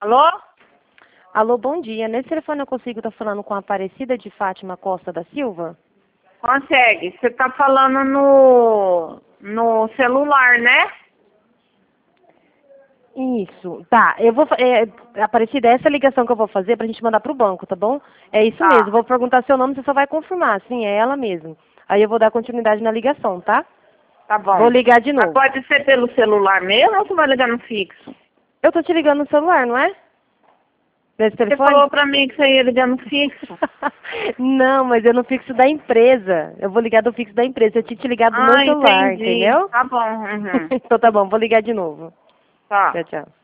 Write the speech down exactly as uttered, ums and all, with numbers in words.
Alô? Alô, bom dia. Nesse telefone eu consigo estar falando com a Aparecida de Fátima Costa da Silva? Consegue. Você tá falando no, no celular, né? Isso. Tá, eu vou... fa- É, Aparecida, essa ligação que eu vou fazer pra gente mandar pro banco, tá bom? É isso mesmo. Tá. Vou perguntar seu nome, você só vai confirmar. Sim, é ela mesmo. Aí eu vou dar continuidade na ligação, tá? Tá Vou bom. ligar de Mas novo. pode ser pelo celular mesmo ou você vai ligar no fixo? Eu tô te ligando no celular, não é? Nesse Você telefone? falou pra mim que você ia ligar no fixo. Não, mas eu no fixo da empresa. Eu vou ligar do fixo da empresa. Eu tinha te ligado do meu Ah, celular, entendi. entendeu? Tá bom. Uhum. Então tá bom, vou ligar de novo. Tá. Tchau, tchau.